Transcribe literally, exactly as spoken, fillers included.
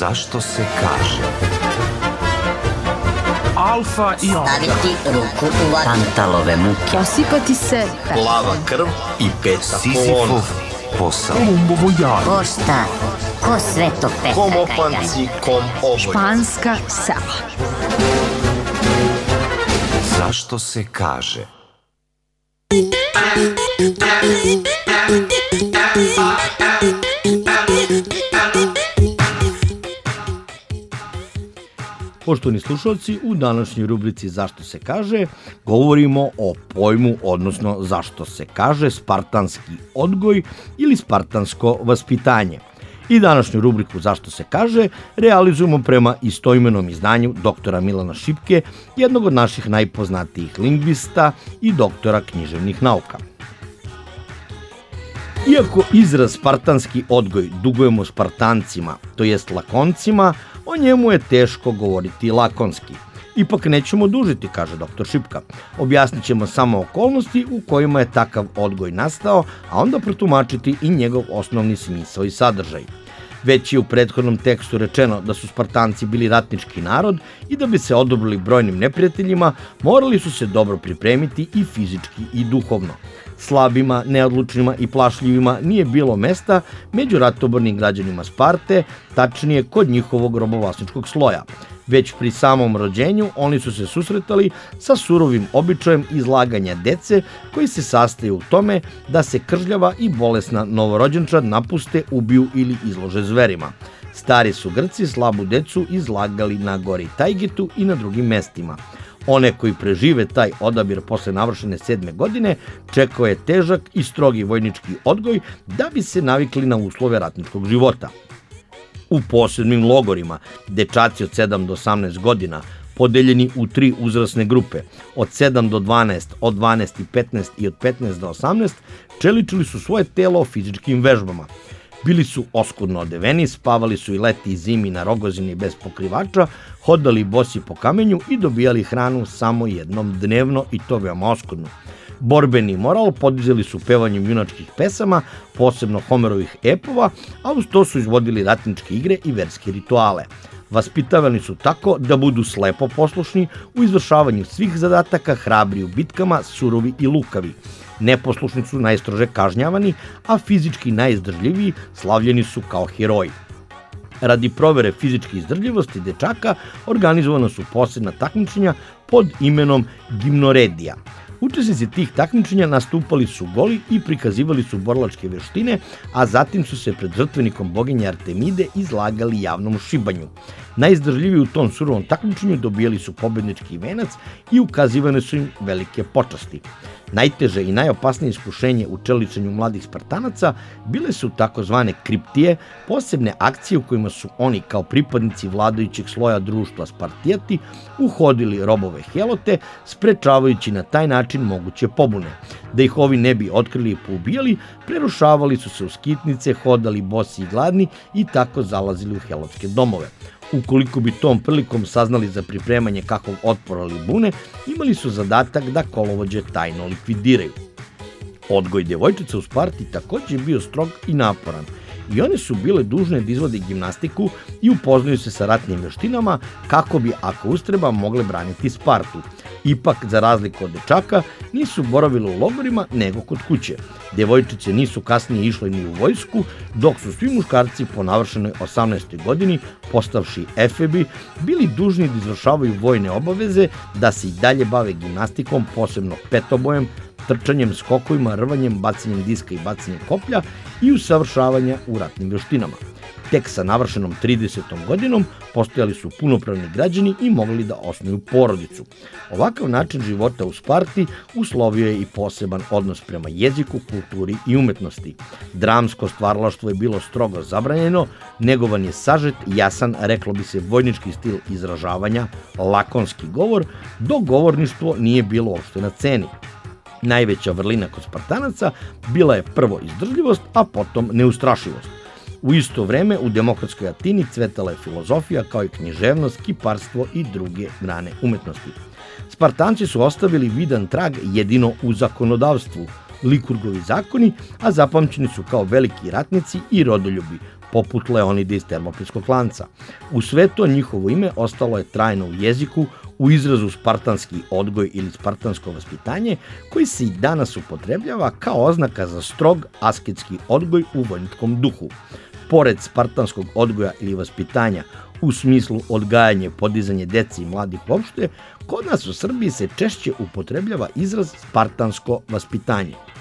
Zašto se kaže? Alfa i Omega. Staviti ruku u vatru. Tantalove muke. Posipati se. Plava krv i peta Sizifov posao. Kolumbovo jaro. Ko šta? Ko sve to peta? Kom opanci, kom oboj. Španska sela. Zašto se kaže? Poštovani slušalci, u današnjoj rubrici Zašto se kaže govorimo o pojmu, odnosno zašto se kaže spartanski odgoj ili spartansko vaspitanje. I današnju rubriku Zašto se kaže realizujemo prema istoimenom izdanju doktora Milana Šipke, jednog od naših najpoznatijih lingvista i doktora književnih nauka. Iako izraz spartanski odgoj dugujemo Spartancima, to jest Lakoncima, o njemu je teško govoriti lakonski. Ipak nećemo dužiti, kaže doktor Šipka. Objasnit ćemo samo okolnosti u kojima je takav odgoj nastao, a onda protumačiti i njegov osnovni smisao i sadržaj. Već je u prethodnom tekstu rečeno da su Spartanci bili ratnički narod i da bi se odobrili brojnim neprijateljima, morali su se dobro pripremiti i fizički i duhovno. Slabima, neodlučnima i plašljivima nije bilo mesta među ratobornim građanima Sparte, tačnije kod njihovog robovlasničkog sloja. Već pri samom rođenju oni su se susretali sa surovim običajem izlaganja dece koji se sastoji u tome da se kržljava i bolesna novorođenčad napuste, ubiju ili izlože zverima. Stari su Grci slabu decu izlagali na gori Tajgetu i na drugim mestima. One koji prežive taj odabir posle navršene sedme godine čekao je težak i strogi vojnički odgoj da bi se navikli na uslove ratničkog života. U posebnim logorima dečaci od sedam do osamnaest godina, podeljeni u tri uzrasne grupe, od sedam do dvanaest, od dvanaest i petnaest i od petnaest do osamnaest, čeličili su svoje telo fizičkim vežbama. Bili su oskudno odeveni, spavali su i leti i zimi na rogozini bez pokrivača, hodali bosi po kamenju i dobijali hranu samo jednom dnevno i to veoma oskudno. Borbeni moral podizali su pevanjem junačkih pesama, posebno Homerovih epova, a uz to su izvodili ratničke igre i verske rituale. Vaspitavani su tako da budu slepo poslušni u izvršavanju svih zadataka, hrabri u bitkama, surovi i lukavi. Neposlušni su najstrože kažnjavani, a fizički najizdržljiviji slavljeni su kao heroji. Radi provere fizičke izdržljivosti dečaka organizovana su posebna takmičenja pod imenom gimnoredija. Učesnici tih takmičenja nastupali su goli i prikazivali su borilačke veštine, a zatim su se pred žrtvenikom boginje Artemide izlagali javnom šibanju. Najizdržljiviji u tom surovom takmičenju dobijali su pobednički venac i ukazivane su im velike počasti. Najteže i najopasnije iskušenje u čeličenju mladih Spartanaca bile su takozvane kriptije, posebne akcije u kojima su oni kao pripadnici vladajućeg sloja društva Spartijati uhodili robove Helote, sprečavajući na taj način moguće pobune. Da ih ovi ne bi otkrili i poubijali, prerušavali su se u skitnice, hodali bosi i gladni i tako zalazili u helotske domove. Ukoliko bi tom prilikom saznali za pripremanje kakvog otpora ili bune, imali su zadatak da kolovođe tajno likvidiraju. Odgoj djevojčica u Sparti također je bio strog i naporan i one su bile dužne da izvode gimnastiku i upoznaju se sa ratnim veštinama kako bi, ako ustreba, mogle braniti Spartu. Ipak, za razliku od dečaka, nisu boravile u logorima nego kod kuće. Djevojčice nisu kasnije išle ni u vojsku, dok su svi muškarci po navršenoj osamnaestoj godini, postavši efebi, bili dužni da izvršavaju vojne obaveze, da se i dalje bave gimnastikom, posebno petobojem, trčanjem, skokovima, rvanjem, bacanjem diska i bacanjem koplja i usavršavanja u ratnim veštinama. Tek sa navršenom tridesetom godinom postojali su punopravni građani i mogli da osnuju porodicu. Ovakav način života u Sparti uslovio je i poseban odnos prema jeziku, kulturi i umetnosti. Dramsko stvaralaštvo je bilo strogo zabranjeno, negovan je sažet, jasan, reklo bi se vojnički stil izražavanja, lakonski govor, dok govorništvo nije bilo uopšte na ceni. Najveća vrlina kod Spartanaca bila je prvo izdržljivost, a potom neustrašivost. U isto vreme u demokratskoj Atini cvetala je filozofija kao i književnost, kiparstvo i druge grane umetnosti. Spartanci su ostavili vidan trag jedino u zakonodavstvu, Likurgovi zakoni, a zapamćeni su kao veliki ratnici i rodoljubi, poput Leonida iz Termopilskog klanca. U sve to njihovo ime ostalo je trajno u jeziku, u izrazu spartanski odgoj ili spartansko vaspitanje, koji se i danas upotrebljava kao oznaka za strog asketski odgoj u vojničkom duhu. Pored spartanskog odgoja ili vaspitanja, u smislu odgajanje, podizanje dece i mladih uopšte, kod nas u Srbiji se češće upotrebljava izraz spartansko vaspitanje.